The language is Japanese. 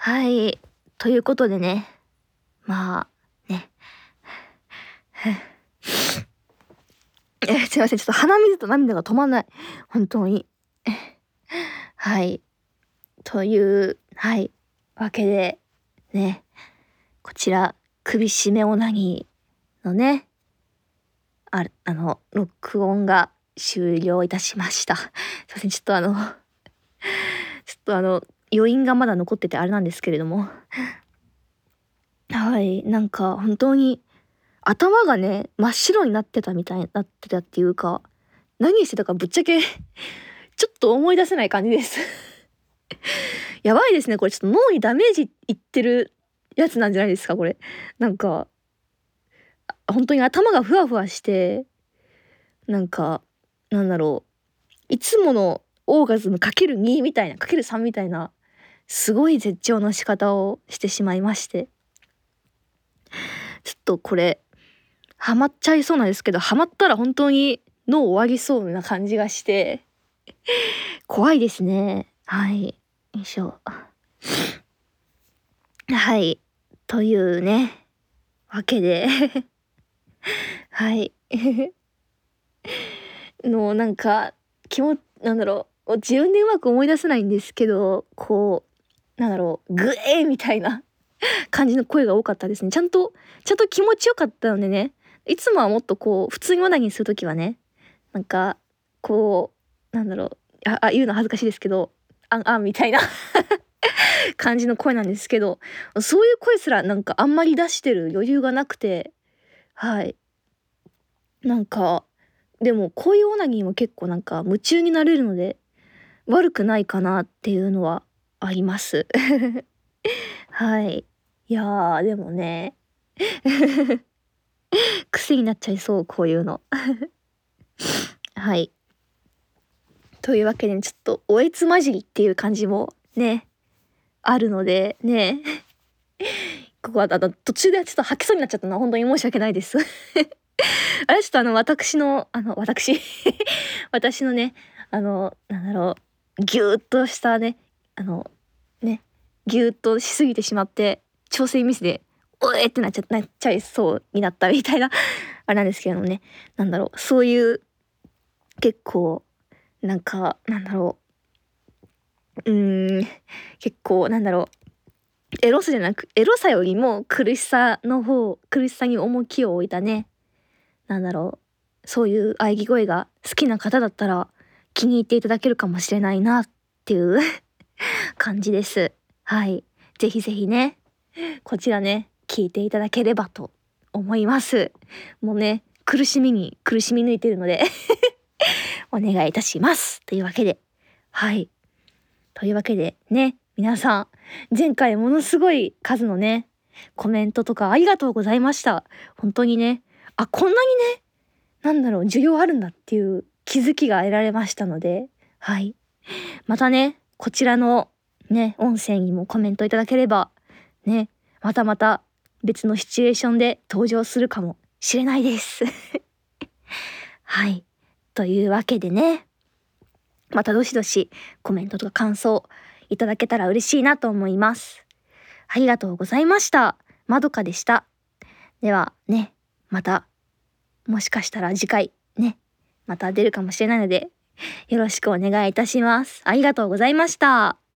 はい。ということでね。まあ、ね。すいません。ちょっと鼻水と涙が止まんない。本当に。はい。という、はい。わけで、ね。こちら、首絞めオナニーのね、録音が終了いたしました。すいません。ちょっと余韻がまだ残っててあれなんですけれども。はい。なんか本当に頭がね、真っ白になってたっていうか、何してたかぶっちゃけちょっと思い出せない感じです。やばいですね、これちょっと脳にダメージいってるやつなんじゃないですか、これ。なんか、本当に頭がふわふわして、なんか、なんだろう、いつものオーガズムかける2みたいな、かける3みたいな、すごい絶頂の仕方をしてしまいまして。ちょっとこれ、ハマっちゃいそうなんですけど、ハマったら本当に脳終わりそうな感じがして、怖いですね。はい。よいしょ。はい。というね、わけではい。なんか、なんだろう、自分でうまく思い出せないんですけど、こう、なんだろう、グエーみたいな感じの声が多かったですね。ちゃんと気持ちよかったのでね、いつもはもっとこう、普通にオナニーするときはね、なんか、こう、なんだろう、言うの恥ずかしいですけど、みたいな感じの声なんですけど、そういう声すらなんかあんまり出してる余裕がなくて、はい。なんか、でもこういうオナニーも結構なんか夢中になれるので、悪くないかなっていうのはあります。はい。いやー、でもね、癖になっちゃいそう、こういうの。はい。というわけで、ちょっとおえつ混じりっていう感じもね、あるので、ね。ここは途中でちょっと吐きそうになっちゃったのは本当に申し訳ないです。あれちょっと私のね、なんだろう、ぎゅーっとしたね、ね、ぎゅーっとしすぎてしまって、調整ミスで、おえってなっちゃいそうになったみたいな、あれなんですけれどもね、なんだろう、そういう、結構、なんか、なんだろう、結構、なんだろう、エロさよりも苦しさに重きを置いたね、なんだろう、そういう喘ぎ声が好きな方だったら気に入っていただけるかもしれないなっていう感じです。はい。ぜひぜひね、こちらね、聞いていただければと思います。もうね、苦しみ抜いてるのでお願いいたします。というわけで、はい。というわけでね、皆さん、前回ものすごい数のね、コメントとかありがとうございました。本当にね、こんなにね、なんだろう、需要あるんだっていう気づきが得られましたので、はい。またね、こちらのね、音声にもコメントいただければ、ね、またまた別のシチュエーションで登場するかもしれないです。はい。というわけでね、またどしどしコメントとか感想いただけたら嬉しいなと思います。ありがとうございました。まどかでした。ではね、また、もしかしたら次回ね、また出るかもしれないので、よろしくお願いいたします。ありがとうございました。